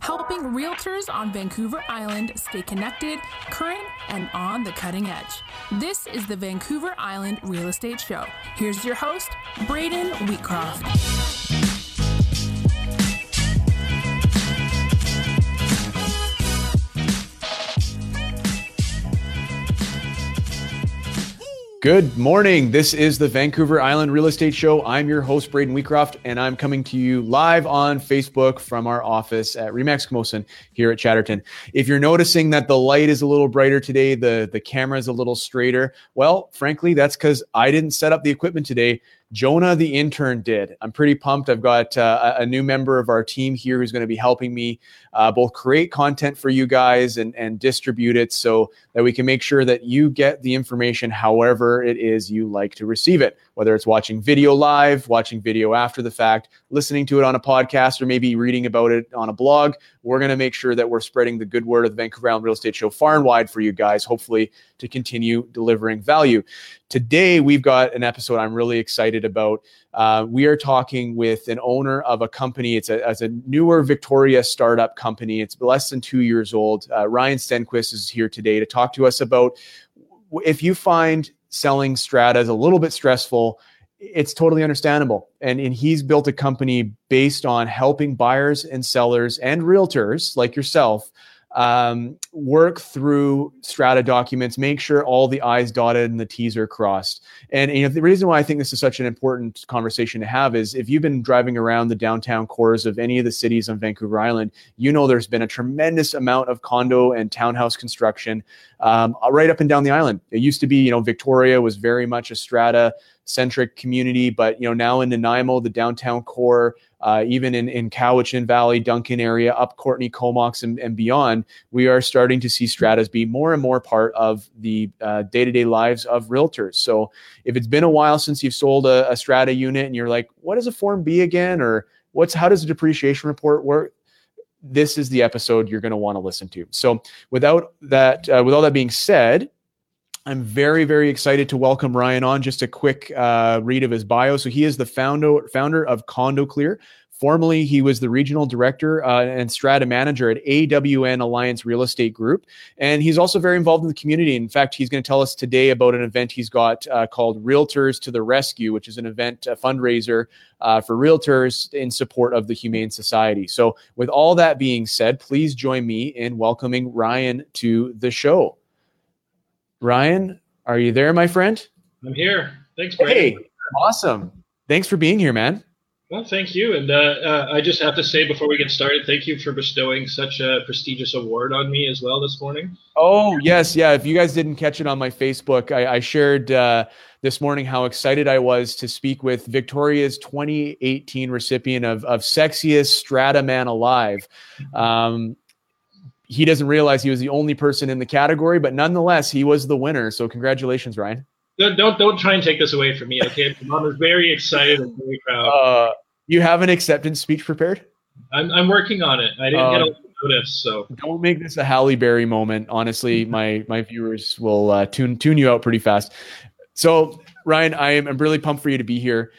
helping realtors on Vancouver Island stay connected, current, and on the cutting edge. This is the Vancouver Island Real Estate Show. Here's your host, Braden Wheatcroft. Good morning. This is the Vancouver Island Real Estate Show. I'm your host, Braden Wheatcroft, and I'm coming to you live on Facebook from our office at Remax Camosun here at Chatterton. If you're noticing that the light is a little brighter today, the camera is a little straighter, well, frankly, that's because I didn't set up the equipment today. Jonah, the intern, did. I'm pretty pumped. I've got a new member of our team here who's going to be helping me both create content for you guys and distribute it so that we can make sure that you get the information however it is you like to receive it, whether it's watching video live, watching video after the fact, listening to it on a podcast, or maybe reading about it on a blog. We're going to make sure that we're spreading the good word of the Vancouver Island Real Estate Show far and wide for you guys, hopefully to continue delivering value. Today, we've got an episode I'm really excited about. We are talking with an owner of a company. It's a newer Victoria startup company. It's less than 2 years old. Ryan Stenquist is here today to talk to us about if you find selling strata is a little bit stressful, it's totally understandable. And he's built a company based on helping buyers and sellers and realtors like yourself work through strata documents, make sure all the I's dotted and the T's are crossed. And the reason why I think this is such an important conversation to have is if you've been driving around the downtown cores of any of the cities on Vancouver Island, you know there's been a tremendous amount of condo and townhouse construction right up and down the island. It used to be, Victoria was very much a strata centric community, but now in Nanaimo, the downtown core, even in Cowichan Valley, Duncan area, up Courtney, Comox, and beyond, we are starting to see stratas be more and more part of the day-to-day lives of realtors. So if it's been a while since you've sold a strata unit and you're like, what is a Form B again? Or how does a depreciation report work? This is the episode you're going to want to listen to. So with all that being said, I'm very, very excited to welcome Ryan on. Just a quick read of his bio. So he is the founder of Condo Clear. Formerly, he was the regional director and strata manager at AWN Alliance Real Estate Group. And he's also very involved in the community. In fact, he's going to tell us today about an event he's got called Realtors to the Rescue, which is an event, a fundraiser for realtors in support of the Humane Society. So with all that being said, please join me in welcoming Ryan to the show. Ryan, are you there, my friend? I'm here. Thanks, Brandon. Hey, awesome. Thanks for being here, man. Well, thank you. And I just have to say before we get started, thank you for bestowing such a prestigious award on me as well this morning. Oh, yes. Yeah. If you guys didn't catch it on my Facebook, I shared this morning how excited I was to speak with Victoria's 2018 recipient of Sexiest Strata Man Alive. He doesn't realize he was the only person in the category, but nonetheless, he was the winner. So congratulations, Ryan. Don't try and take this away from me, okay? I'm very excited and very proud. You have an acceptance speech prepared? I'm working on it. I didn't get a notice, so don't make this a Halle Berry moment. Honestly, my viewers will tune you out pretty fast. So, Ryan, I'm really pumped for you to be here.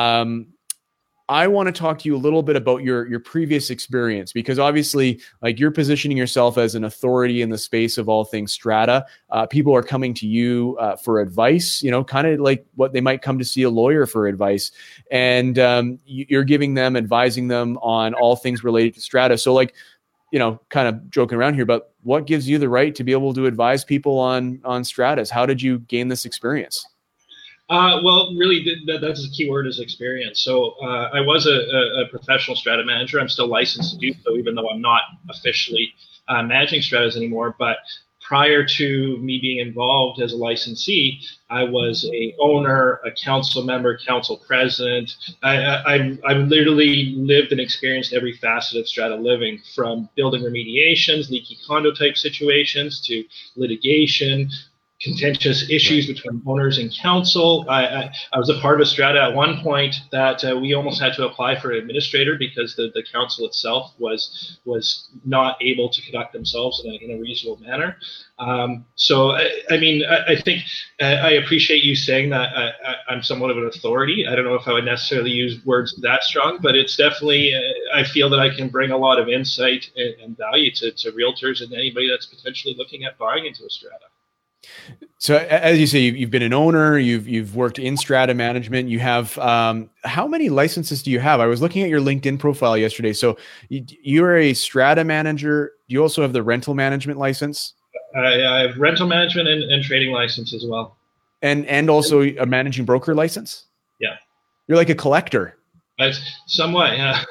I want to talk to you a little bit about your previous experience, because obviously, like, you're positioning yourself as an authority in the space of all things strata. People are coming to you for advice, kind of like what they might come to see a lawyer for advice. And you're giving them, advising them on all things related to strata. So kind of joking around here, but what gives you the right to be able to advise people on stratas? How did you gain this experience? Well, really, that's the key word, is experience. So I was a professional strata manager. I'm still licensed to do so, even though I'm not officially managing stratas anymore. But prior to me being involved as a licensee, I was a owner, a council member, council president. I literally lived and experienced every facet of strata living, from building remediations, leaky condo type situations, to litigation, contentious issues between owners and council. I was a part of a strata at one point that we almost had to apply for an administrator because the council itself was not able to conduct themselves in a reasonable manner. So I think I appreciate you saying that I'm somewhat of an authority. I don't know if I would necessarily use words that strong, but it's definitely, I feel that I can bring a lot of insight and value to realtors and anybody that's potentially looking at buying into a strata. So as you say, you've been an owner, you've worked in strata management. You have, how many licenses do you have? I was looking at your LinkedIn profile yesterday. So you're a strata manager. You also have the rental management license. I have rental management and trading license as well. And also a managing broker license? Yeah. You're like a collector. Somewhat, yeah.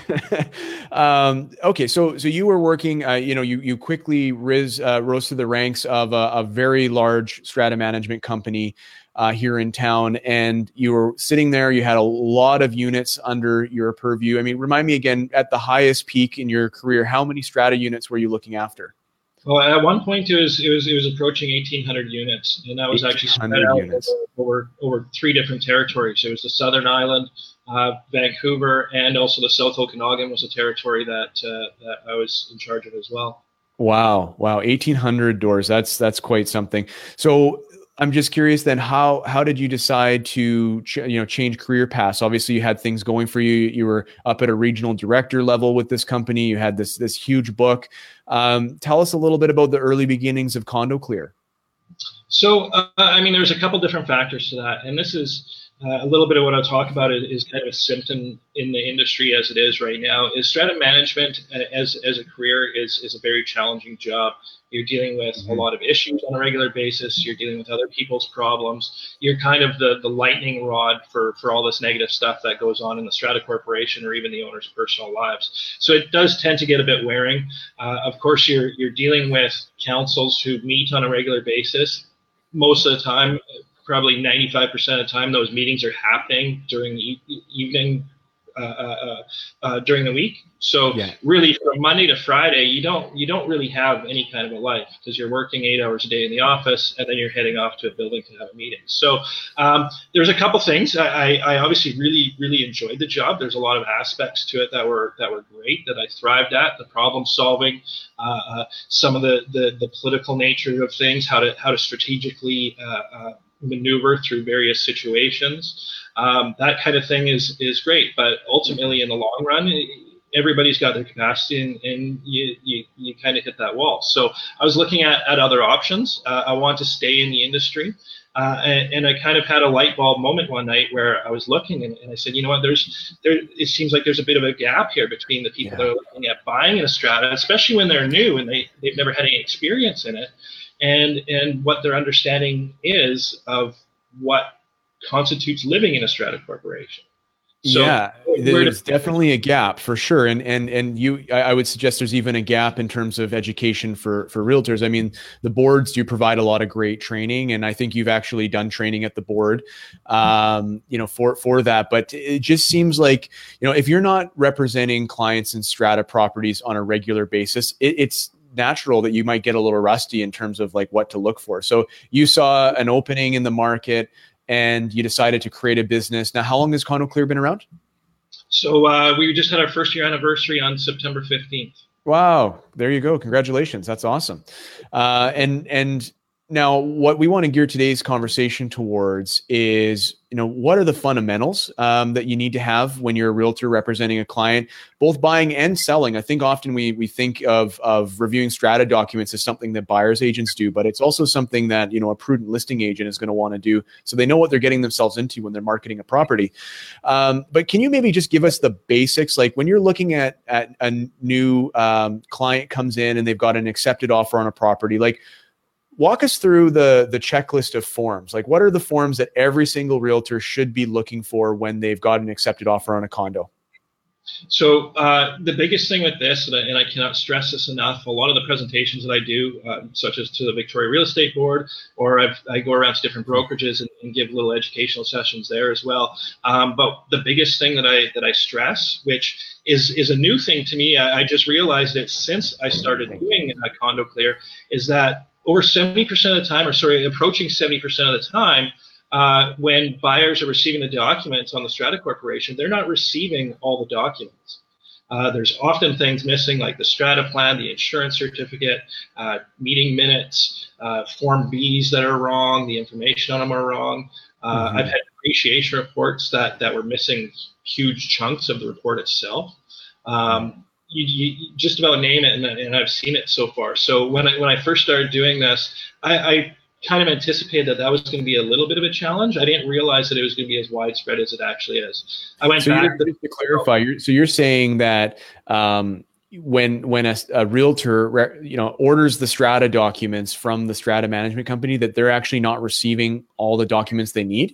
Okay, so you were working. You quickly rose to the ranks of a very large strata management company here in town, and you were sitting there. You had a lot of units under your purview. I mean, remind me again, at the highest peak in your career, how many strata units were you looking after? Well, at one point it was approaching 1,800 units, and that was actually spread out over 3 different territories. It was the Southern Island, Vancouver, and also the South Okanagan was a territory that I was in charge of as well. Wow, 1,800 doors. That's quite something. So I'm just curious then, how did you decide to change career paths? Obviously, you had things going for you. You were up at a regional director level with this company. You had this huge book. Tell us a little bit about the early beginnings of CondoClear. So, there's a couple different factors to that, and this is a little bit of what I'll talk about is kind of a symptom in the industry as it is right now. Is strata management as a career is a very challenging job. You're dealing with a lot of issues on a regular basis. You're dealing with other people's problems. You're kind of the lightning rod for all this negative stuff that goes on in the strata corporation or even the owner's personal lives. So it does tend to get a bit wearing. Of course, you're dealing with councils who meet on a regular basis. Most of the time, probably 95% of the time, those meetings are happening during the evening, during the week. So really, from Monday to Friday, you don't really have any kind of a life because you're working 8 hours a day in the office, and then you're heading off to a building to have a meeting. So there's a couple things. I obviously really enjoyed the job. There's a lot of aspects to it that were great, that I thrived at. The problem solving, some of the political nature of things, how to strategically maneuver through various situations. That kind of thing is great, but ultimately in the long run, everybody's got their capacity, and you kind of hit that wall. So I was looking at other options. I want to stay in the industry, and I kind of had a light bulb moment one night where I was looking, and I said, you know what, it seems like there's a bit of a gap here between the people that are looking at buying a strata, especially when they're new and they've never had any experience in it, and what their understanding is of what constitutes living in a strata corporation. So there's definitely a gap for sure. And I would suggest there's even a gap in terms of education for realtors. I mean, the boards do provide a lot of great training, and I think you've actually done training at the board, for that. But it just seems like, if you're not representing clients in strata properties on a regular basis, it's natural that you might get a little rusty in terms of like what to look for. So you saw an opening in the market, and you decided to create a business. Now, how long has CondoClear been around? So we just had our first year anniversary on September 15th. Wow. There you go. Congratulations. That's awesome. And now what we want to gear today's conversation towards is, what are the fundamentals that you need to have when you're a realtor representing a client, both buying and selling? I think often we think of reviewing strata documents as something that buyer's agents do, but it's also something that, a prudent listing agent is going to want to do, so they know what they're getting themselves into when they're marketing a property. But can you maybe just give us the basics? Like when you're looking at a new client comes in and they've got an accepted offer on a property, like, walk us through the checklist of forms. Like, what are the forms that every single realtor should be looking for when they've got an accepted offer on a condo? So the biggest thing with this, and I cannot stress this enough, a lot of the presentations that I do, such as to the Victoria Real Estate Board, or I go around to different brokerages and give little educational sessions there as well. But the biggest thing that I stress, which is a new thing to me, I just realized it since I started doing CondoClear, is that over 70% of the time, or sorry, approaching 70% of the time, when buyers are receiving the documents on the Strata Corporation, they're not receiving all the documents. There's often things missing, like the strata plan, the insurance certificate, meeting minutes, Form Bs that are wrong, the information on them are wrong. I've had depreciation reports that were missing huge chunks of the report itself. You just about name it, and I've seen it so far. So when I first started doing this, I kind of anticipated that was going to be a little bit of a challenge. I didn't realize that it was going to be as widespread as it actually is. I went back to clarify. You're saying that when a realtor orders the strata documents from the strata management company, that they're actually not receiving all the documents they need?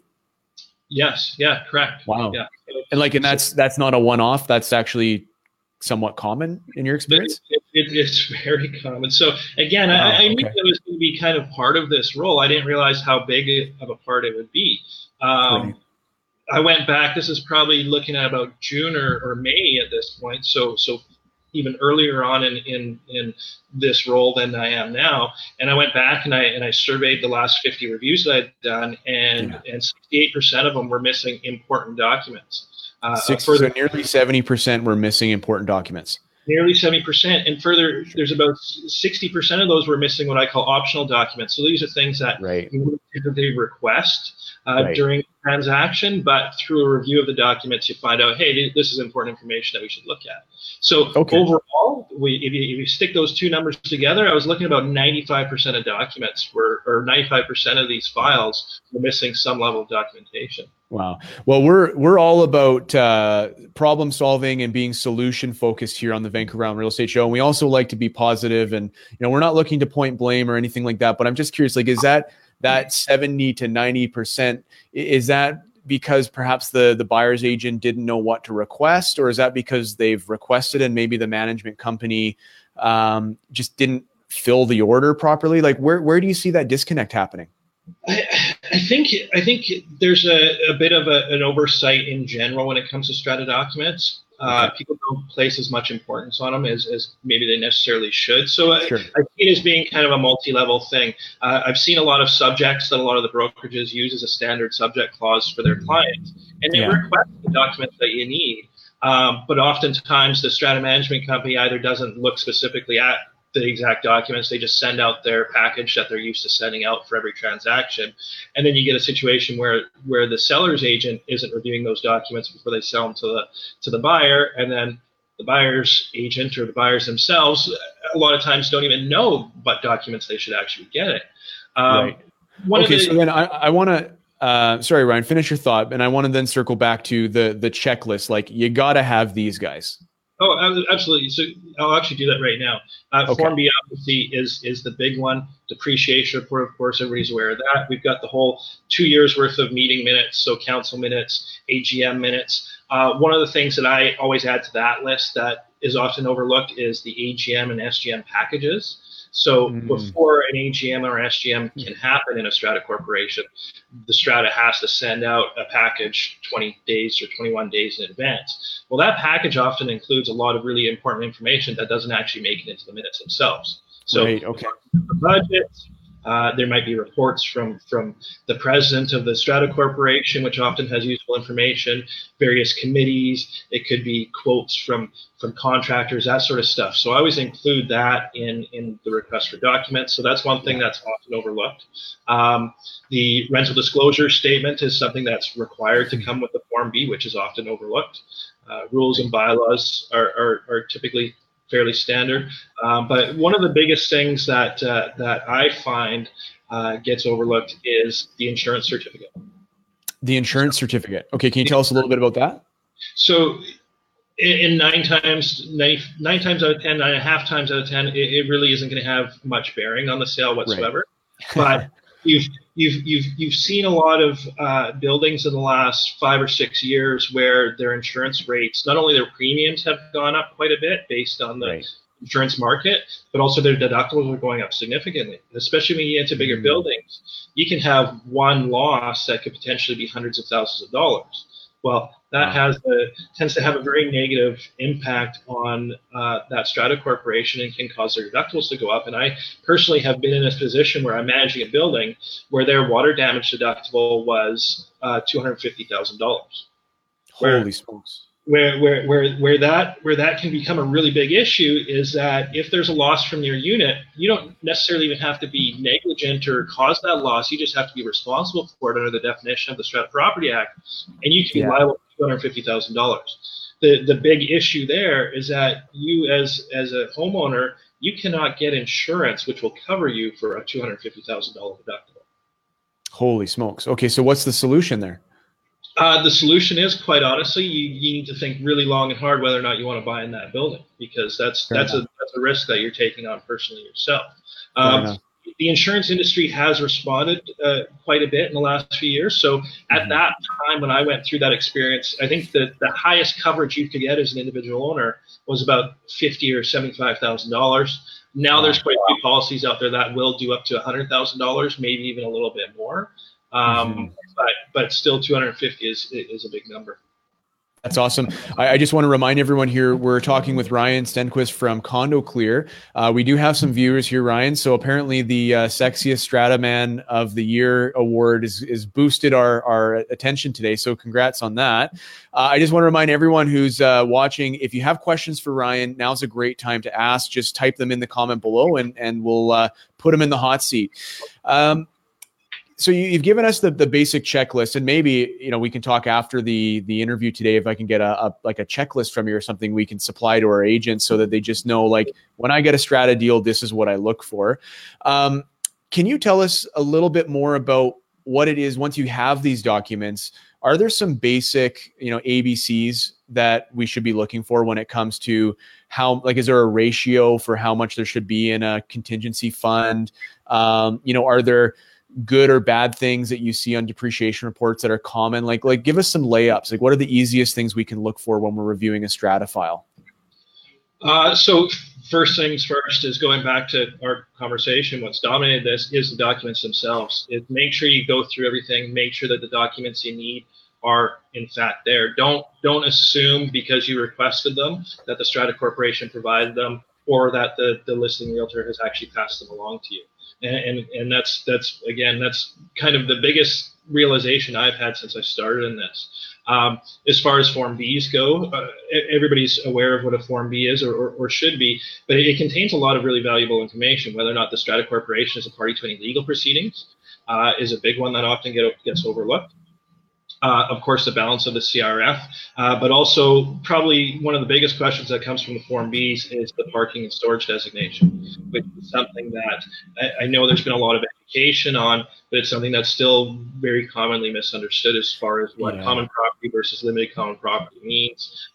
Yes. Yeah. Correct. Wow. Yeah. And that's not a one-off. That's actually somewhat common in your experience? It's very common. So again, I knew that was going to be kind of part of this role. I didn't realize how big of a part it would be. I went back, this is probably looking at about June or May at this point. So even earlier on in this role than I am now. And I went back and I surveyed the last 50 reviews that I'd done, and 68% of them were missing important documents. So nearly 70% were missing important documents. Nearly 70%. And further, there's about 60% of those were missing what I call optional documents. So these are things that you would typically request during the transaction, but through a review of the documents, you find out, hey, this is important information that we should look at. So overall, if you stick those two numbers together, I was looking at about 95% of documents or 95% of these files were missing some level of documentation. Wow. Well, we're all about problem solving and being solution focused here on the Vancouver Island Real Estate Show. And we also like to be positive, and we're not looking to point blame or anything like that. But I'm just curious, like, is that 70 to 90%? Is that because perhaps the buyer's agent didn't know what to request, or is that because they've requested and maybe the management company just didn't fill the order properly? Like, where do you see that disconnect happening? I think there's a bit of an oversight in general when it comes to strata documents. People don't place as much importance on them as maybe they necessarily should. So I see it as being kind of a multi-level thing. I've seen a lot of subjects that a lot of the brokerages use as a standard subject clause for their clients, and they request the documents that you need. But oftentimes the strata management company either doesn't look specifically at the exact documents. They just send out their package that they're used to sending out for every transaction. And then you get a situation where the seller's agent isn't reviewing those documents before they sell them to the buyer. And then the buyer's agent or the buyers themselves, a lot of times don't even know what documents they should actually get it. So then I want to, sorry, Ryan, finish your thought. And I want to then circle back to the checklist. Like, you got to have these guys. Oh, absolutely. So I'll actually do that right now. Form B obviously is the big one. Depreciation report, of course, everybody's aware of that. We've got the whole 2 years worth of meeting minutes, so council minutes, AGM minutes. One of the things that I always add to that list that is often overlooked is the AGM and SGM packages. So before an AGM or SGM can happen in a strata corporation, the strata has to send out a package 20 days or 21 days in advance. Well, that package often includes a lot of really important information that doesn't actually make it into the minutes themselves. So the budget, there might be reports from the president of the strata corporation, which often has useful information, various committees. It could be quotes from contractors, that sort of stuff. So I always include that in the request for documents. So that's one thing that's often overlooked. The rental disclosure statement is something that's required to come with the Form B, which is often overlooked. Rules and bylaws are typically fairly standard. But one of the biggest things that I find gets overlooked is the insurance certificate. The insurance certificate. Okay, can you tell us a little bit about that? So in 9 times out of 10, 9.5 times out of 10, it really isn't going to have much bearing on the sale whatsoever. Right. But you've seen a lot of buildings in the last 5 or 6 years where their insurance rates, not only their premiums have gone up quite a bit based on the insurance market, but also their deductibles are going up significantly. Especially when you get into bigger buildings, you can have one loss that could potentially be hundreds of thousands of dollars. Well, that tends to have a very negative impact on that strata corporation and can cause their deductibles to go up. And I personally have been in a position where I'm managing a building where their water damage deductible was $250,000. Holy smokes! Where that can become a really big issue is that if there's a loss from your unit, you don't necessarily even have to be negligent or cause that loss. You just have to be responsible for it under the definition of the Strata Property Act, and you can be liable for $250,000. The big issue there is that you, as a homeowner, you cannot get insurance which will cover you for a $250,000 deductible. Holy smokes! Okay, so what's the solution there? The solution is, quite honestly, you need to think really long and hard whether or not you want to buy in that building, because that's a risk that you're taking on personally yourself. The insurance industry has responded quite a bit in the last few years. So at that time, when I went through that experience, I think that the highest coverage you could get as an individual owner was about $50,000 or $75,000. Now there's quite a few policies out there that will do up to $100,000, maybe even a little bit more. But still 250 is a big number. That's awesome. I just want to remind everyone here, we're talking with Ryan Stenquist from Condo Clear. We do have some viewers here, Ryan. So apparently the Sexiest Strata Man of the Year award is boosted our attention today. So congrats on that. I just want to remind everyone who's watching, if you have questions for Ryan, now's a great time to ask. Just type them in the comment below and we'll put them in the hot seat. So you've given us the basic checklist, and maybe we can talk after the interview today if I can get a checklist from you or something we can supply to our agents so that they just know, like, when I get a strata deal, this is what I look for. Can you tell us a little bit more about what it is once you have these documents? Are there some basic ABCs that we should be looking for when it comes to how, like, is there a ratio for how much there should be in a contingency fund? Are there good or bad things that you see on depreciation reports that are common? Like give us some layups. Like, what are the easiest things we can look for when we're reviewing a strata file? So first things first is going back to our conversation. What's dominated this is the documents themselves. Make sure you go through everything. Make sure that the documents you need are in fact there. Don't assume because you requested them that the strata corporation provided them or that the listing realtor has actually passed them along to you. And that's kind of the biggest realization I've had since I started in this. As far as Form Bs go, everybody's aware of what a Form B is or should be, but it contains a lot of really valuable information. Whether or not the strata corporation is a party to any legal proceedings is a big one that often gets overlooked. Of course, the balance of the CRF, but also probably one of the biggest questions that comes from the Form Bs is the parking and storage designation, which is something that I know there's been a lot of education on, but it's something that's still very commonly misunderstood as far as what common property versus limited common property means,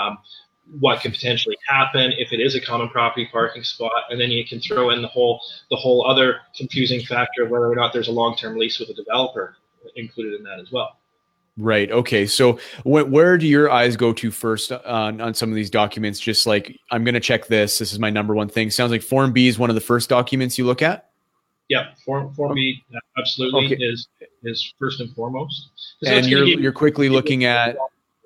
what could potentially happen if it is a common property parking spot, and then you can throw in the whole other confusing factor of whether or not there's a long-term lease with a developer included in that as well. Right. Okay. So where do your eyes go to first on some of these documents? Just like, I'm going to check this. This is my number one thing. Sounds like Form B is one of the first documents you look at. Yeah. Form B absolutely is first and foremost. And you're quickly looking at,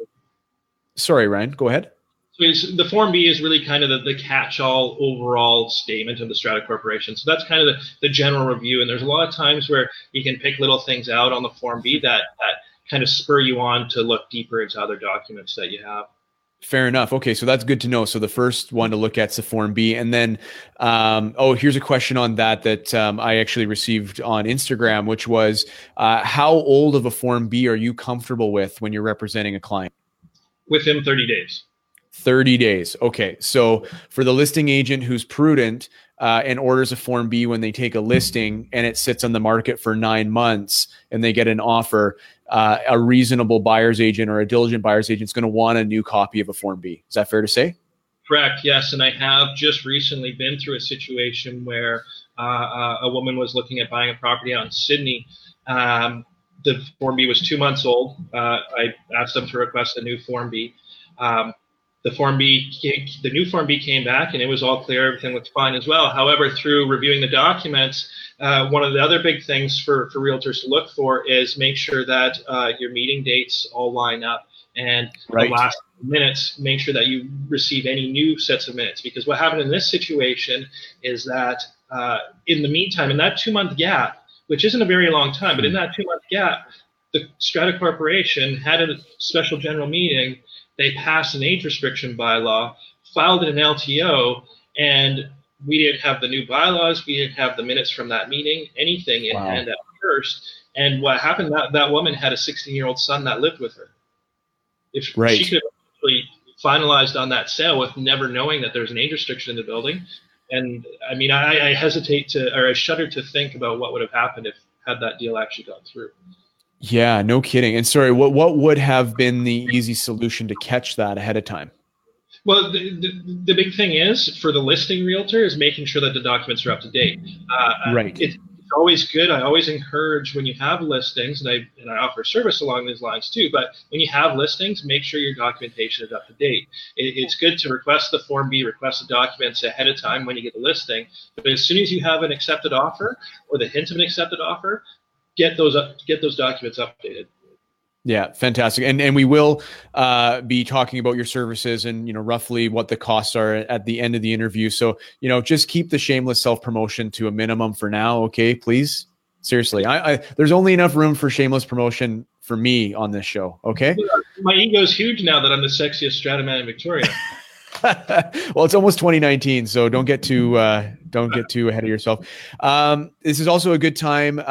sorry, Ryan, go ahead. So the Form B is really kind of the catch-all overall statement of the strata corporation. So that's kind of the general review. And there's a lot of times where you can pick little things out on the Form B that kind of spur you on to look deeper into other documents that you have. Fair enough. Okay, so that's good to know. So the first one to look at is the Form B. And then, here's a question on that I actually received on Instagram, which was, how old of a Form B are you comfortable with when you're representing a client? Within 30 days. 30 days. Okay. So for the listing agent who's prudent and orders a Form B when they take a listing and it sits on the market for 9 months and they get an offer, a reasonable buyer's agent or a diligent buyer's agent is going to want a new copy of a Form B. Is that fair to say? Correct. Yes. And I have just recently been through a situation where a woman was looking at buying a property out in Sydney. The Form B was 2 months old. I asked them to request a new Form B. The new Form B came back and it was all clear. Everything looked fine as well. However, through reviewing the documents, one of the other big things for realtors to look for is make sure that your meeting dates all line up. and Right. the last minutes, make sure that you receive any new sets of minutes. Because what happened in this situation is that in the meantime, in that 2-month gap, which isn't a very long time, but in that 2-month gap, the Strata Corporation had a special general meeting. They passed an age restriction bylaw, filed an LTO, and we didn't have the new bylaws. We didn't have the minutes from that meeting, anything in hand at first. And what happened, that woman had a 16-year-old son that lived with her. If she could have actually finalized on that sale with never knowing that there's an age restriction in the building. And I mean, I shudder to think about what would have happened had that deal actually gone through. Yeah, no kidding. And sorry, what would have been the easy solution to catch that ahead of time? Well, the big thing is for the listing realtor is making sure that the documents are up to date. Right. It's always good. I always encourage when you have listings, and I offer service along these lines too, but when you have listings, make sure your documentation is up to date. It's good to request the Form B, request the documents ahead of time when you get the listing, but as soon as you have an accepted offer or the hint of an accepted offer, get those documents updated. Yeah, fantastic. And we will be talking about your services and, roughly what the costs are at the end of the interview. So, just keep the shameless self-promotion to a minimum for now. Okay, please. Seriously, there's only enough room for shameless promotion for me on this show. Okay. My ego is huge now that I'm the sexiest strata man in Victoria. Well, it's almost 2019, so don't get too ahead of yourself. This is also a good time.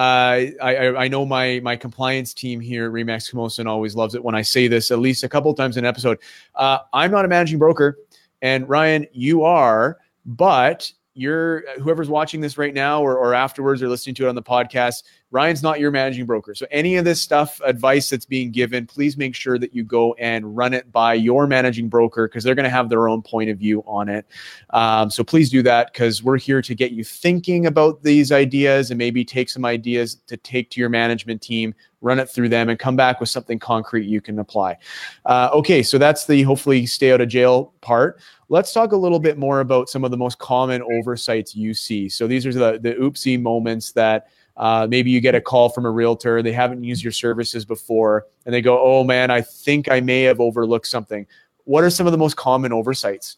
I know my compliance team here at RE/MAX Camosun always loves it when I say this at least a couple of times in an episode. I'm not a managing broker, and Ryan, you are, but whoever's watching this right now or afterwards or listening to it on the podcast, Ryan's not your managing broker. So any of this advice that's being given, please make sure that you go and run it by your managing broker because they're going to have their own point of view on it. So please do that because we're here to get you thinking about these ideas and maybe take some ideas to take to your management team, run it through them and come back with something concrete you can apply. Okay, so that's the hopefully stay out of jail part. Let's talk a little bit more about some of the most common oversights you see. So these are the oopsie moments that maybe you get a call from a realtor, they haven't used your services before, and they go, oh man, I think I may have overlooked something. What are some of the most common oversights?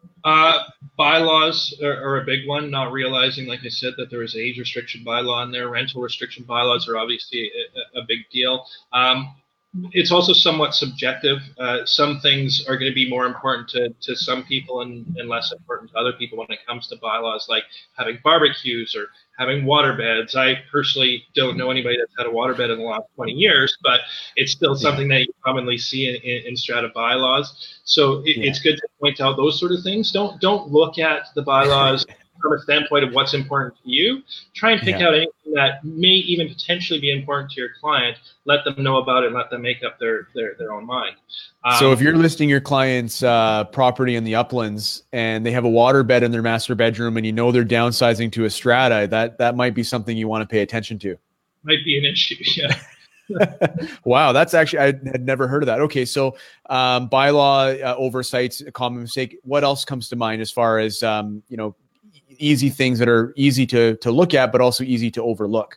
Bylaws are a big one, not realizing, like I said, that there is an age restriction bylaw in there. Rental restriction bylaws are obviously a big deal. It's also somewhat subjective. Some things are going to be more important to some people and less important to other people when it comes to bylaws, like having barbecues or having water beds. I personally don't know anybody that's had a water bed in the last 20 years, but it's still something that you commonly see in strata bylaws. So it's good to point out those sort of things. Don't look at the bylaws from a standpoint of what's important to you. Try and pick out anything that may even potentially be important to your client. Let them know about it and let them make up their own mind. So if you're listing your client's property in the Uplands and they have a water bed in their master bedroom and they're downsizing to a strata, that might be something you want to pay attention to. Might be an issue, yeah. Wow, that's actually, I had never heard of that. Okay, so bylaw oversights, a common mistake. What else comes to mind as far as easy things that are easy to look at, but also easy to overlook?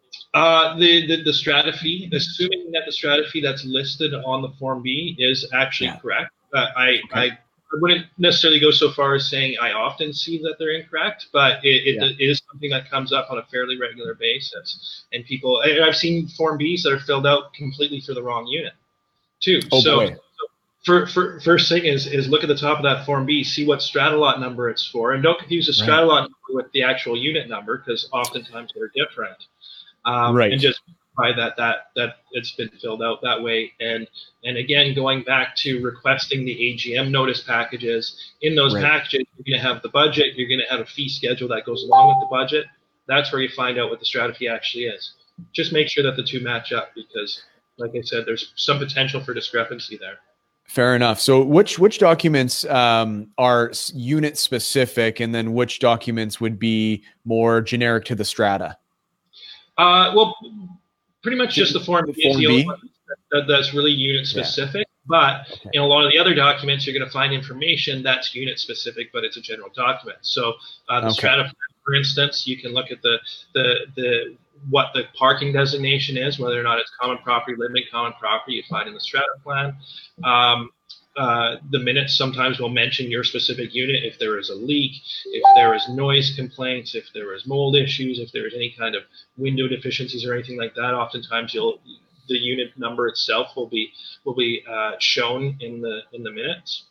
The strata fee, assuming that the strata fee that's listed on the Form B is actually correct. I wouldn't necessarily go so far as saying I often see that they're incorrect, but it is something that comes up on a fairly regular basis. And I've seen Form Bs that are filled out completely for the wrong unit too. Boy. First thing is look at the top of that Form B, see what strata lot number it's for, and don't confuse the strata lot number with the actual unit number because oftentimes they're different. And just by that it's been filled out that way. And again, going back to requesting the AGM notice packages, in those packages, you're going to have the budget, you're going to have a fee schedule that goes along with the budget. That's where you find out what the strata fee actually is. Just make sure that the two match up because, like I said, there's some potential for discrepancy there. Fair enough. So which documents are unit specific and then which documents would be more generic to the strata? Well, pretty much just the Form B is the only one that's really unit specific. But in a lot of the other documents, you're going to find information that's unit specific, but it's a general document. So the strata, for instance, you can look at the what the parking designation is, whether or not it's common property, limited common property, you find in the strata plan. The minutes sometimes will mention your specific unit if there is a leak, if there is noise complaints, if there is mold issues, if there is any kind of window deficiencies or anything like that. Oftentimes the unit number itself will be shown in the minutes.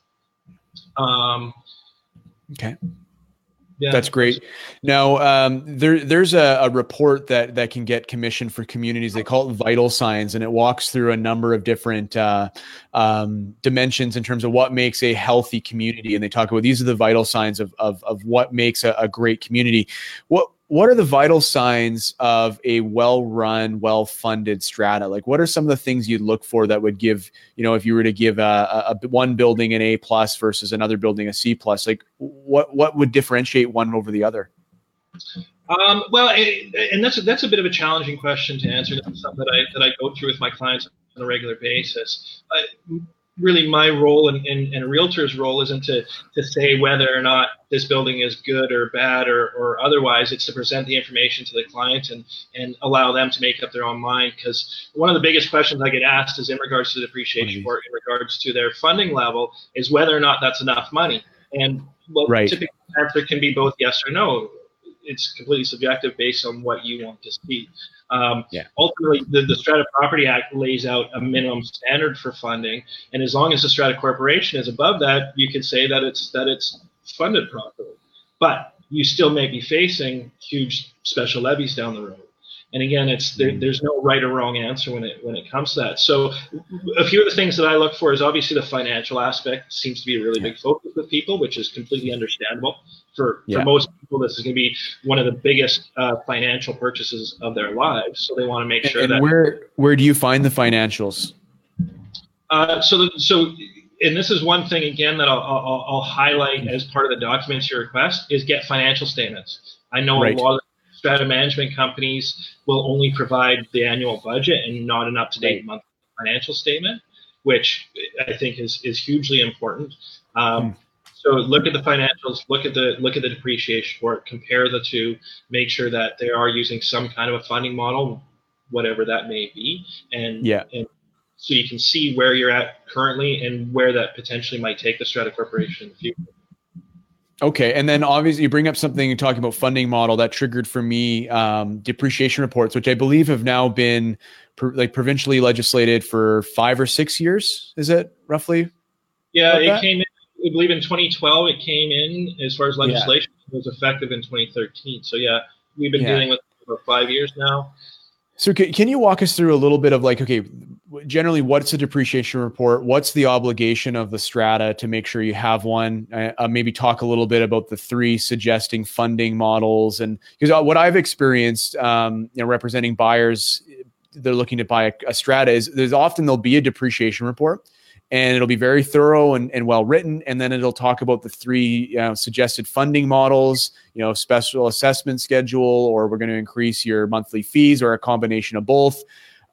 Okay. Yeah. That's great. Now, there's a report that can get commissioned for communities. They call it Vital Signs, and it walks through a number of different dimensions in terms of what makes a healthy community. And they talk about these are the vital signs of what makes a great community. What are the vital signs of a well-run, well-funded strata? Like, what are some of the things you'd look for that would give, if you were to give a one building an A+ versus another building a C+, like what would differentiate one over the other? And that's a bit of a challenging question to answer. This is something that I go through with my clients on a regular basis. Really, my role and a realtor's role isn't to say whether or not this building is good or bad or otherwise. It's to present the information to the client and allow them to make up their own mind. Because one of the biggest questions I get asked is in regards to the depreciation report, in regards to their funding level, is whether or not that's enough money. And typically the answer can be both yes or no. It's completely subjective based on what you want to see. Ultimately, the Strata Property Act lays out a minimum standard for funding, and as long as the Strata Corporation is above that, you could say that it's funded properly. But you still may be facing huge special levies down the road. And again, there's no right or wrong answer when it comes to that. So a few of the things that I look for is obviously the financial aspect seems to be a really big focus with people, which is completely understandable. For most people, this is going to be one of the biggest financial purchases of their lives. So they want to make sure that. Where do you find the financials? And this is one thing again that I'll highlight as part of the documents you request is get financial statements. I know a lot of strata management companies will only provide the annual budget and not an up-to-date monthly financial statement, which I think is hugely important. So look at the financials, look at the depreciation report, compare the two, make sure that they are using some kind of a funding model, whatever that may be, and so you can see where you're at currently and where that potentially might take the Strata Corporation in the future. Okay, and then obviously you bring up something talking about funding model that triggered for me depreciation reports, which I believe have now been provincially legislated for 5 or 6 years. Is it roughly? Yeah, it came in. I believe in 2012 it came in as far as legislation. It was effective in 2013. So yeah, we've been dealing with it for 5 years now. So can you walk us through a little bit of generally what's a depreciation report? What's the obligation of the strata to make sure you have one? Maybe talk a little bit about the 3 suggesting funding models. And because what I've experienced, representing buyers, they're looking to buy a strata is there'll be a depreciation report. And it'll be very thorough and well written. And then it'll talk about the 3 suggested funding models, special assessment schedule, or we're going to increase your monthly fees, or a combination of both.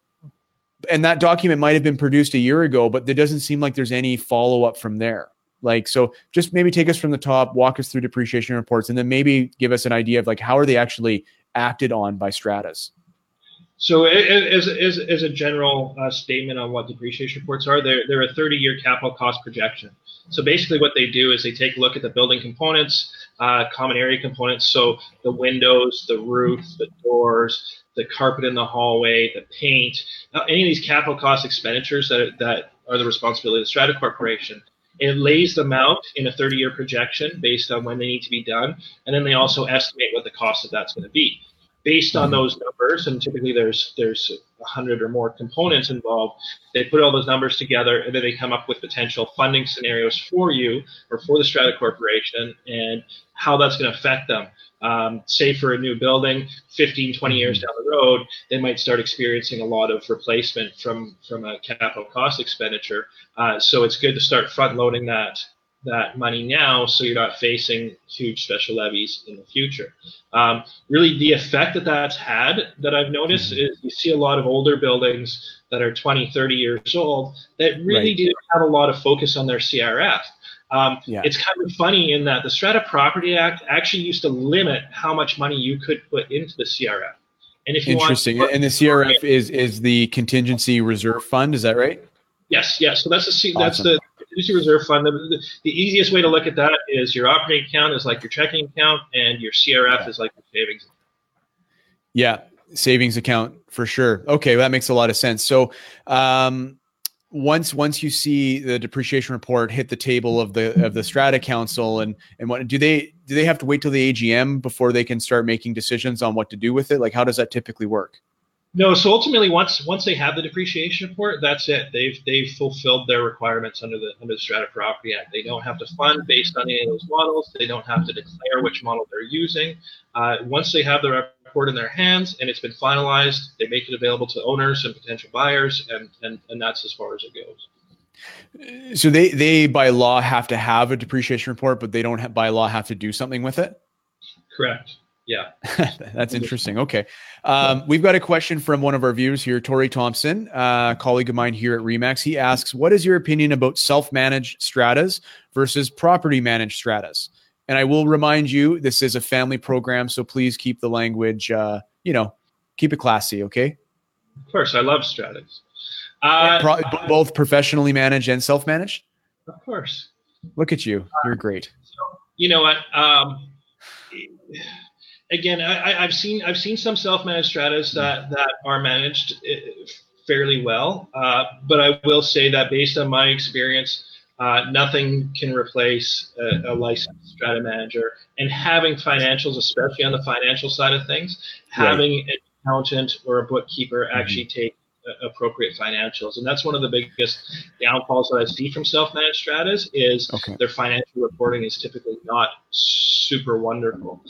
And that document might have been produced a year ago, but there doesn't seem like there's any follow up from there. So just maybe take us from the top, walk us through depreciation reports, and then maybe give us an idea of how are they actually acted on by stratas. So as a general statement on what depreciation reports are, they're a 30-year capital cost projection. So basically what they do is they take a look at the building components, common area components, so the windows, the roof, the doors, the carpet in the hallway, the paint, any of these capital cost expenditures that are the responsibility of the Strata Corporation. It lays them out in a 30-year projection based on when they need to be done, and then they also estimate what the cost of that's going to be. Based on those numbers, and typically there's 100 or more components involved, they put all those numbers together and then they come up with potential funding scenarios for you or for the Strata Corporation and how that's going to affect them. Say for a new building, 15, 20 years down the road, they might start experiencing a lot of replacement from a capital cost expenditure. So it's good to start front loading that money now so you're not facing huge special levies in the future. Really, the effect that's had that I've noticed is you see a lot of older buildings that are 20, 30 years old that really didn't have a lot of focus on their CRF. It's kind of funny in that the Strata Property Act actually used to limit how much money you could put into the CRF. And if you Interesting. And the CRF is the contingency reserve fund. Is that right? Yes. So that's Awesome. that's the contingency reserve fund. The easiest way to look at that is your operating account is like your checking account, and your CRF is like your savings account. Yeah, savings account for sure. Okay, well, that makes a lot of sense. So once you see the depreciation report hit the table of the Strata Council, and what do they have to wait till the AGM before they can start making decisions on what to do with it? Like, how does that typically work? No, so ultimately, once they have the depreciation report, that's it. They've fulfilled their requirements under the Strata Property Act. They don't have to fund based on any of those models. They don't have to declare which model they're using. Once they have the report in their hands and it's been finalized, they make it available to owners and potential buyers, and that's as far as it goes. So they by law have to have a depreciation report, but they don't by law have to do something with it? Correct. Yeah. That's interesting. Okay. We've got a question from one of our viewers here, Tori Thompson, a colleague of mine here at RE/MAX. He asks, what is your opinion about self-managed stratas versus property managed stratas? And I will remind you, this is a family program, so please keep the language, keep it classy. Okay. Of course. I love stratas. Both professionally managed and self-managed? Of course. Look at you. You're great. So, you know what? Again, I've seen some self-managed stratas that are managed fairly well, but I will say that based on my experience, nothing can replace a licensed strata manager. And having financials, especially on the financial side of things, having an accountant or a bookkeeper actually take appropriate financials. And that's one of the biggest downfalls that I see from self-managed stratas is their financial reporting is typically not super wonderful.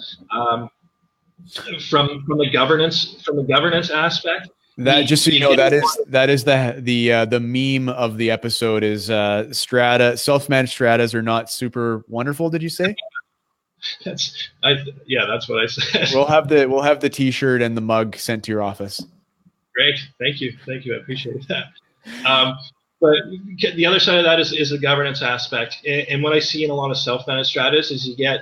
From the governance aspect, that just so you know, that is the meme of the episode is self-managed stratas are not super wonderful. Did you say? That's what I said. We'll have the T-shirt and the mug sent to your office. Great, thank you. I appreciate that. But the other side of that is the governance aspect, and what I see in a lot of self-managed stratas is you get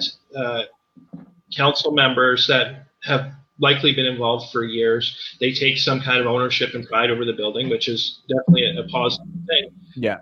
council members that have likely been involved for years. They take some kind of ownership and pride over the building, which is definitely a positive thing. Yeah.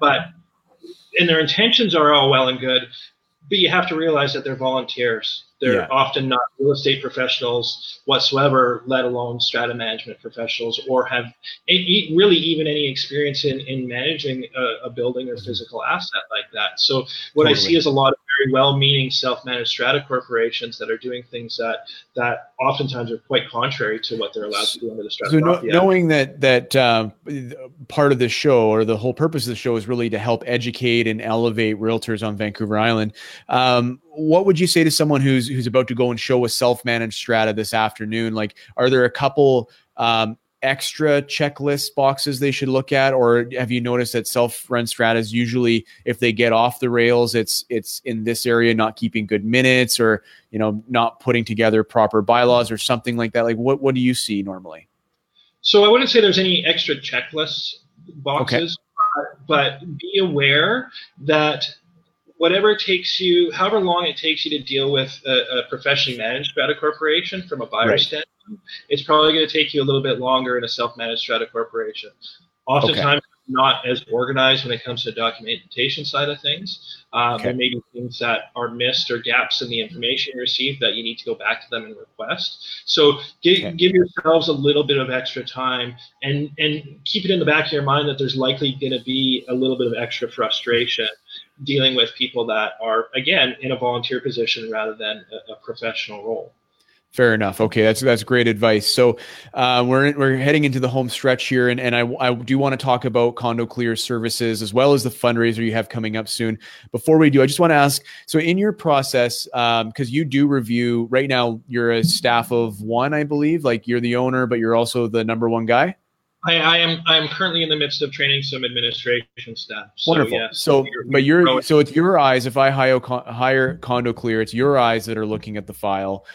And their intentions are all well and good, but you have to realize that they're volunteers. They're often not real estate professionals whatsoever, let alone strata management professionals, or have really even any experience in managing a building or physical asset like that. So what I see is a lot of very well-meaning self-managed strata corporations that are doing things that oftentimes are quite contrary to what they're allowed to do under the strata. So knowing that part of the show, or the whole purpose of the show, is really to help educate and elevate realtors on Vancouver Island. What would you say to someone who's about to go and show a self-managed strata this afternoon? Like, are there a couple extra checklist boxes they should look at, or have you noticed that self-run stratas usually, if they get off the rails, it's in this area, not keeping good minutes, or not putting together proper bylaws or something like that? Like, what do you see normally? So I wouldn't say there's any extra checklist boxes, but be aware that whatever it takes you, however long it takes you to deal with a professionally managed strata corporation from a buyer's standpoint, it's probably going to take you a little bit longer in a self-managed strata corporation. Oftentimes, not as organized when it comes to the documentation side of things. There may be things that are missed or gaps in the information you received that you need to go back to them and request. So give yourselves a little bit of extra time, and keep it in the back of your mind that there's likely going to be a little bit of extra frustration dealing with people that are, again, in a volunteer position rather than a professional role. Fair enough. Okay, that's great advice. So we're heading into the home stretch here, and I do want to talk about Condo Clear services as well as the fundraiser you have coming up soon. Before we do, I just want to ask, so in your process, because you do review, right now you're a staff of one, I believe, like you're the owner, but you're also the number one guy? I am currently in the midst of training some administration staff. So, wonderful. yes, so it's your eyes. If I hire Condo Clear, it's your eyes that are looking at the file.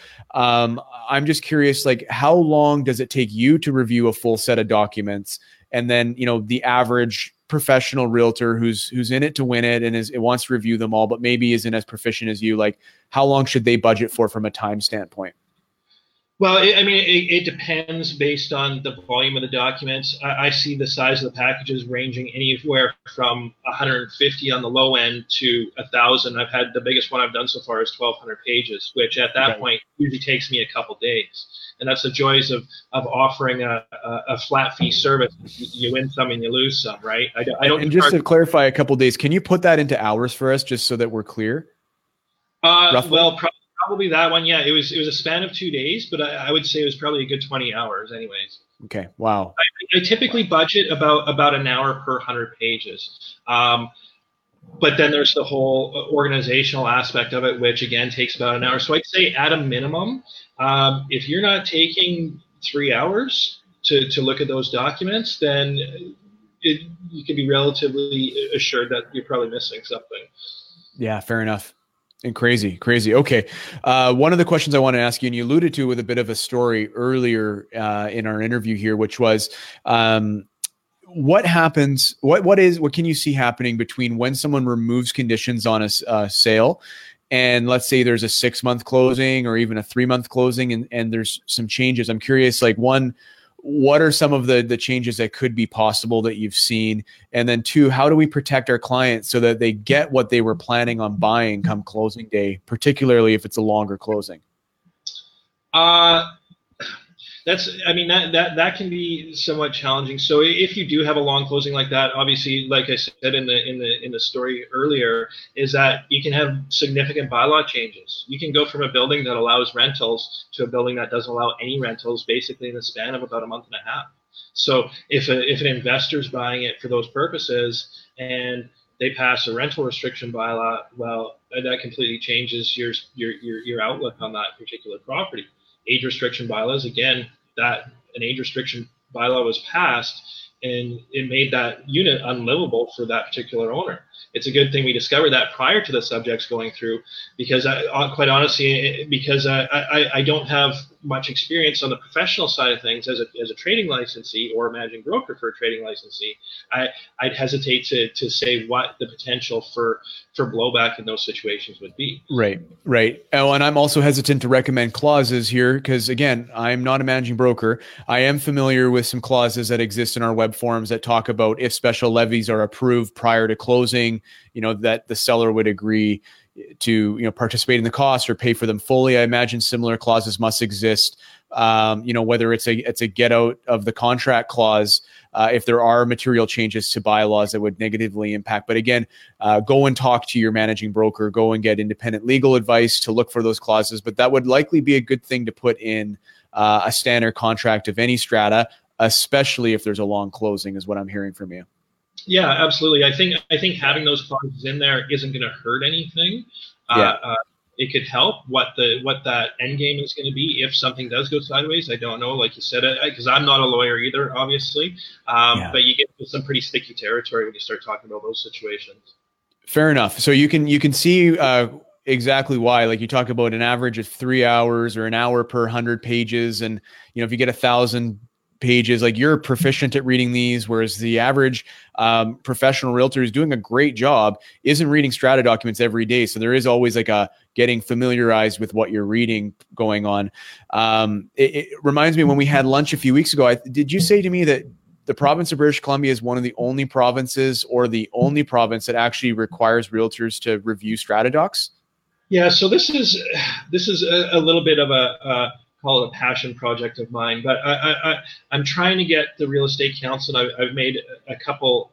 I'm just curious, like, how long does it take you to review a full set of documents? And then, the average professional realtor who's in it to win it and it wants to review them all, but maybe isn't as proficient as you, like, how long should they budget for from a time standpoint? Well, it depends based on the volume of the documents. I see the size of the packages ranging anywhere from 150 on the low end to 1,000. I've had the biggest one I've done so far is 1,200 pages, which at that point usually takes me a couple days. And that's the joys of offering a flat fee service. You win some and you lose some, right? I don't. And just to clarify a couple days, can you put that into hours for us, just so that we're clear? Well, probably that one. Yeah, it was a span of 2 days, but I would say it was probably a good 20 hours, anyways. Okay. Wow. I typically budget about an hour per 100 pages. But then there's the whole organizational aspect of it, which again takes about an hour. So I'd say at a minimum, if you're not taking 3 hours to look at those documents, then you can be relatively assured that you're probably missing something. Yeah, fair enough. And crazy. Okay. One of the questions I want to ask you, and you alluded to with a bit of a story earlier in our interview here, which was, what happens? What can you see happening between when someone removes conditions on a sale, and let's say there's a 6-month closing or even a 3-month closing, and there's some changes? I'm curious, like, one, what are some of the changes that could be possible that you've seen? And then 2, how do we protect our clients so that they get what they were planning on buying come closing day, particularly if it's a longer closing? That can be somewhat challenging. So if you do have a long closing like that, obviously, like I said in the story earlier, is that you can have significant bylaw changes. You can go from a building that allows rentals to a building that doesn't allow any rentals, basically in the span of about a month and a half. So if an investor's buying it for those purposes and they pass a rental restriction bylaw, well, that completely changes your outlook on that particular property. Age restriction bylaws, again, that an age restriction bylaw was passed and it made that unit unlivable for that particular owner. It's a good thing we discovered that prior to the subjects going through, because quite honestly, because I don't have much experience on the professional side of things as a trading licensee or a managing broker for a trading licensee, I'd hesitate to say what the potential for blowback in those situations would be. Right. Oh, and I'm also hesitant to recommend clauses here because, again, I'm not a managing broker. I am familiar with some clauses that exist in our web forms that talk about if special levies are approved prior to closing, that the seller would agree to participate in the costs or pay for them fully. I imagine similar clauses must exist. Whether it's a get out of the contract clause, if there are material changes to bylaws that would negatively impact. But again, go and talk to your managing broker, go and get independent legal advice to look for those clauses. But that would likely be a good thing to put in a standard contract of any strata, especially if there's a long closing, is what I'm hearing from you. Yeah, absolutely. I think having those clauses in there isn't going to hurt anything. It could help. What that end game is going to be if something does go sideways, I don't know. Like you said, because I'm not a lawyer either, obviously. But you get to some pretty sticky territory when you start talking about those situations. Fair enough. So you can see exactly why. Like you talk about an average of 3 hours or an hour per 100 pages, and if you get 1,000 pages, like you're proficient at reading these, whereas the average professional realtor who's doing a great job isn't reading strata documents every day. So there is always like a getting familiarized with what you're reading going on. It reminds me when we had lunch a few weeks ago, did you say to me that the province of British Columbia is one of the only provinces or the only province that actually requires realtors to review strata docs? Yeah. So this is a little bit of call it a passion project of mine, but I'm trying to get the Real Estate Council. I've made a couple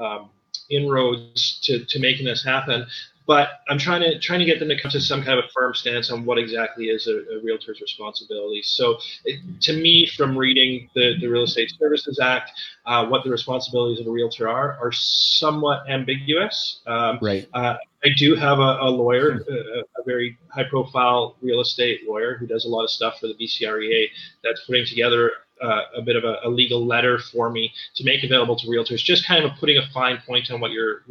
inroads to making this happen, but I'm trying to get them to come to some kind of a firm stance on what exactly is a realtor's responsibility. So to me, from reading the Real Estate Services Act, what the responsibilities of a realtor are somewhat ambiguous. Right. I do have a lawyer, a very high-profile real estate lawyer who does a lot of stuff for the BCREA that's putting together a bit of a legal letter for me to make available to realtors, just kind of putting a fine point on what your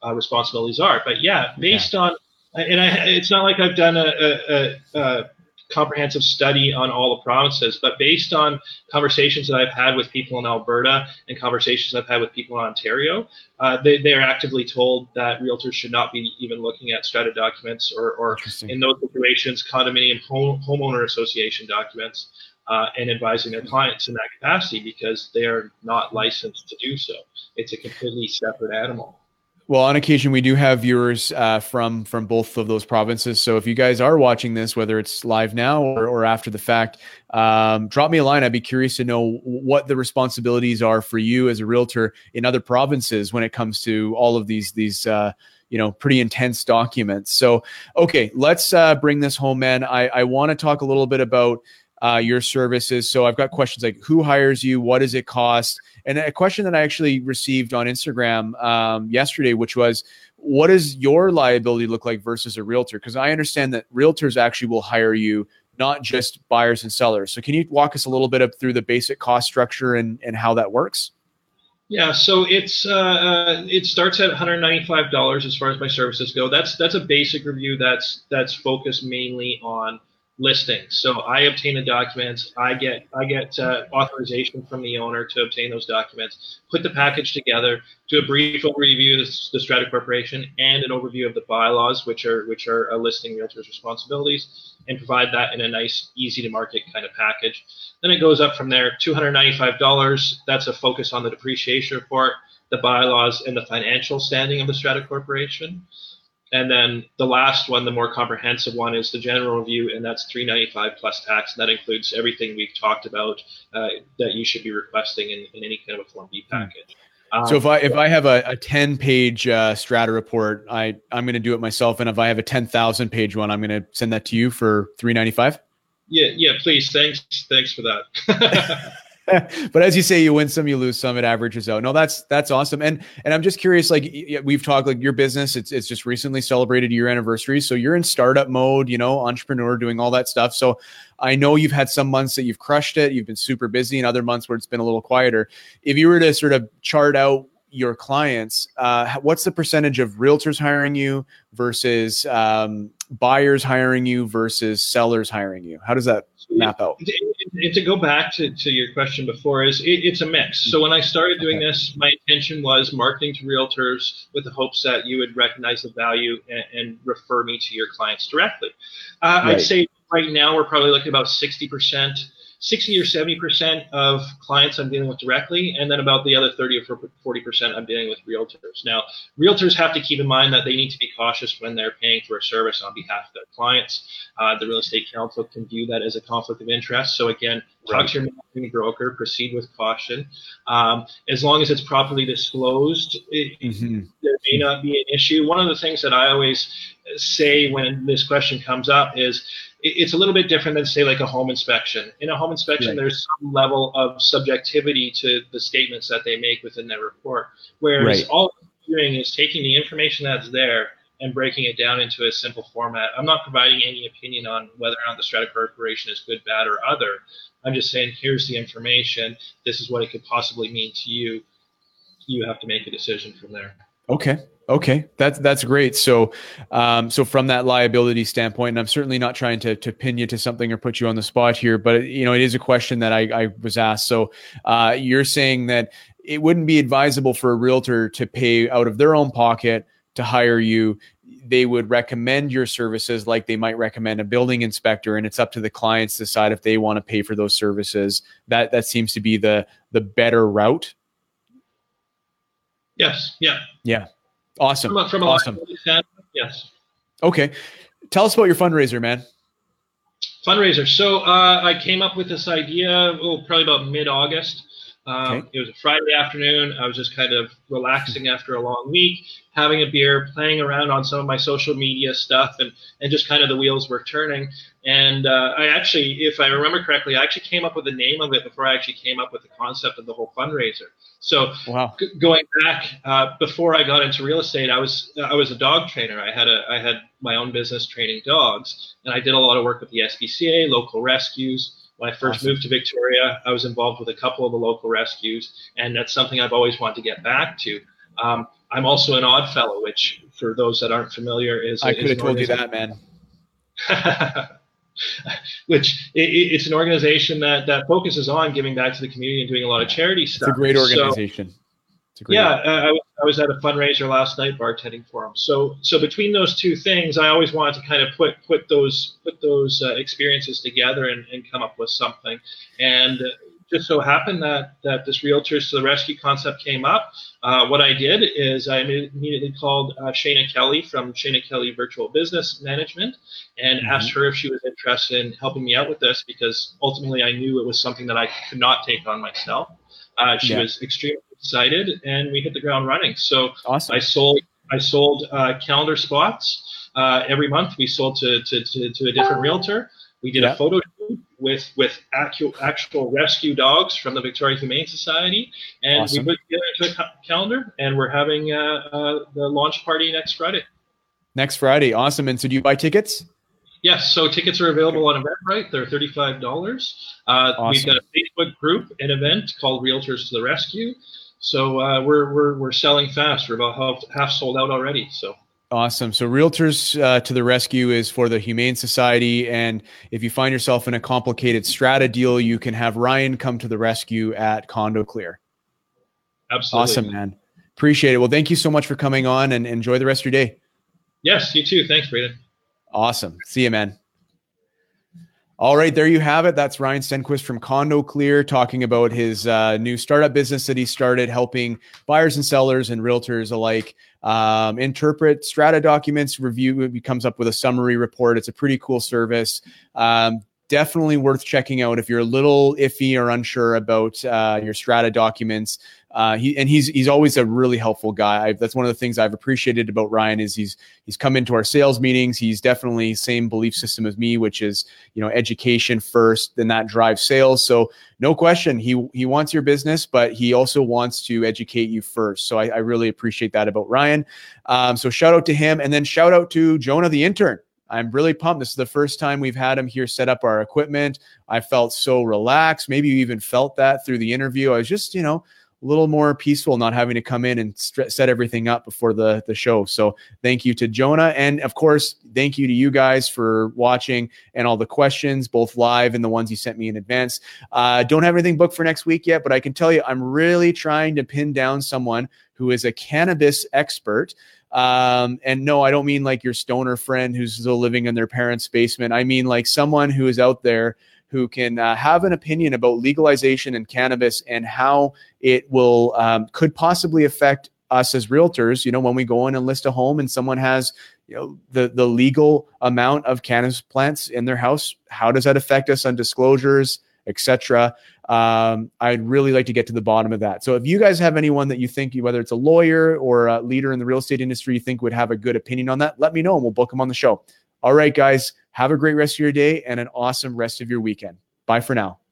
responsibilities are. But yeah, based on, and it's not like I've done a comprehensive study on all the provinces, but based on conversations that I've had with people in Alberta and conversations I've had with people in Ontario, they are actively told that realtors should not be even looking at strata documents or in those situations, condominium homeowner association documents, and advising their clients in that capacity because they are not licensed to do so. It's a completely separate animal. Well, on occasion, we do have viewers from both of those provinces. So if you guys are watching this, whether it's live now or after the fact, drop me a line. I'd be curious to know what the responsibilities are for you as a realtor in other provinces when it comes to all of these pretty intense documents. So, okay, let's bring this home, man. I want to talk a little bit about your services. So I've got questions like who hires you? What does it cost? And a question that I actually received on Instagram yesterday, which was, what does your liability look like versus a realtor? Because I understand that realtors actually will hire you, not just buyers and sellers. So can you walk us a little bit through the basic cost structure and how that works? Yeah, so it starts at $195 as far as my services go. That's a basic review that's focused mainly on listings. So I obtain the documents. I get authorization from the owner to obtain those documents, put the package together, do a brief overview of the Strata Corporation and an overview of the bylaws, which are a listing realtor's responsibilities, and provide that in a nice, easy to market kind of package. Then it goes up from there, $295. That's a focus on the depreciation report, the bylaws, and the financial standing of the Strata Corporation. And then the last one, the more comprehensive one, is the general review, and that's $395 plus tax. And that includes everything we've talked about that you should be requesting in any kind of a Form B package. So if I have a 10-page strata report, I'm going to do it myself. And if I have a 10,000-page one, I'm going to send that to you for $395. Yeah, please. Thanks for that. But as you say, you win some, you lose some, it averages out. No, that's awesome. And I'm just curious, like we've talked, like your business, it's just recently celebrated your anniversary. So you're in startup mode, entrepreneur, doing all that stuff. So I know you've had some months that you've crushed it. You've been super busy, and other months where it's been a little quieter. If you were to sort of chart out your clients, what's the percentage of realtors hiring you versus buyers hiring you versus sellers hiring you? How does that map out? To go back to your question before, it's a mix. So when I started doing this, my intention was marketing to realtors with the hopes that you would recognize the value and refer me to your clients directly. Right. I'd say right now we're probably looking at about 60% or 70% of clients I'm dealing with directly, and then about the other 30 or 40% I'm dealing with realtors. Now, realtors have to keep in mind that they need to be cautious when they're paying for a service on behalf of their clients. The real estate counsel can view that as a conflict of interest. So again, talk to your managing broker, proceed with caution. As long as it's properly disclosed, there may not be an issue. One of the things that I always say when this question comes up is, it's a little bit different than, say, like a home inspection. In a home inspection, there's some level of subjectivity to the statements that they make within their report, whereas all I'm doing is taking the information that's there and breaking it down into a simple format. I'm not providing any opinion on whether or not the Strata Corporation is good, bad, or other. I'm just saying, here's the information. This is what it could possibly mean to you. You have to make a decision from there. Okay. That's great. So from that liability standpoint, and I'm certainly not trying to pin you to something or put you on the spot here, but it is a question that I was asked. So you're saying that it wouldn't be advisable for a realtor to pay out of their own pocket to hire you. They would recommend your services like they might recommend a building inspector, and it's up to the clients to decide if they want to pay for those services. That seems to be the better route. Yes. Yeah. Awesome. From a awesome. Standpoint, yes. Okay. Tell us about your fundraiser, man. Fundraiser. So I came up with this idea, probably about mid-August. It was a Friday afternoon. I was just kind of relaxing after a long week, having a beer, playing around on some of my social media stuff, and just kind of the wheels were turning. And I actually, if I remember correctly, I actually came up with the name of it before I actually came up with the concept of the whole fundraiser. So going back, before I got into real estate, I was a dog trainer. I had my own business training dogs, and I did a lot of work with the SPCA, local rescues. When I first moved to Victoria, I was involved with a couple of the local rescues, and that's something I've always wanted to get back to. I'm also an Odd Fellow, which, for those that aren't familiar, is... I could have told you that, man. it's an organization that focuses on giving back to the community and doing a lot of charity stuff. It's a great organization. I was at a fundraiser last night bartending for them. So between those two things, I always wanted to kind of put those experiences together and come up with something. And just so happened that this Realtors to the Rescue concept came up. What I did is I immediately called Shayna Kelly from Shayna Kelly Virtual Business Management and asked her if she was interested in helping me out with this, because ultimately I knew it was something that I could not take on myself. She was extremely excited, and we hit the ground running. So awesome. I sold calendar spots every month. We sold to a different realtor. We did a photo shoot with actual rescue dogs from the Victoria Humane Society, and we put together into a calendar. And we're having the launch party next Friday. Next Friday, awesome! And so, do you buy tickets? Yes, so tickets are available on Eventbrite. They're $35. Awesome. We've got a Facebook group, an event called Realtors to the Rescue. So we're selling fast. We're about half sold out already. So awesome. So Realtors to the Rescue is for the Humane Society, and if you find yourself in a complicated strata deal, you can have Ryan come to the rescue at Condo Clear. Absolutely. Awesome, man. Appreciate it. Well, thank you so much for coming on, and enjoy the rest of your day. Yes, you too. Thanks, Braden. Awesome. See you, man. All right, there you have it. That's Ryan Stenquist from Condo Clear talking about his new startup business that he started, helping buyers and sellers and realtors alike interpret strata documents, review. He comes up with a summary report. It's a pretty cool service. Definitely worth checking out if you're a little iffy or unsure about your strata documents. He's always a really helpful guy. That's one of the things I've appreciated about Ryan is he's come into our sales meetings. He's definitely same belief system as me, which is, education first, then that drives sales. So no question, he wants your business, but he also wants to educate you first. So I really appreciate that about Ryan. So shout out to him, and then shout out to Jonah, the intern. I'm really pumped. This is the first time we've had him here set up our equipment. I felt so relaxed. Maybe you even felt that through the interview. I was just, a little more peaceful, not having to come in and set everything up before the show. So thank you to Jonah. And of course, thank you to you guys for watching and all the questions, both live and the ones you sent me in advance. Don't have anything booked for next week yet, but I can tell you, I'm really trying to pin down someone who is a cannabis expert. And no, I don't mean like your stoner friend who's still living in their parents' basement. I mean like someone who is out there who can have an opinion about legalization and cannabis and how it will could possibly affect us as realtors. When we go in and list a home and someone has the legal amount of cannabis plants in their house, how does that affect us on disclosures, etc. I'd really like to get to the bottom of that. So if you guys have anyone that you think, whether it's a lawyer or a leader in the real estate industry, you think would have a good opinion on that, let me know and we'll book them on the show. All right, guys, have a great rest of your day and an awesome rest of your weekend. Bye for now.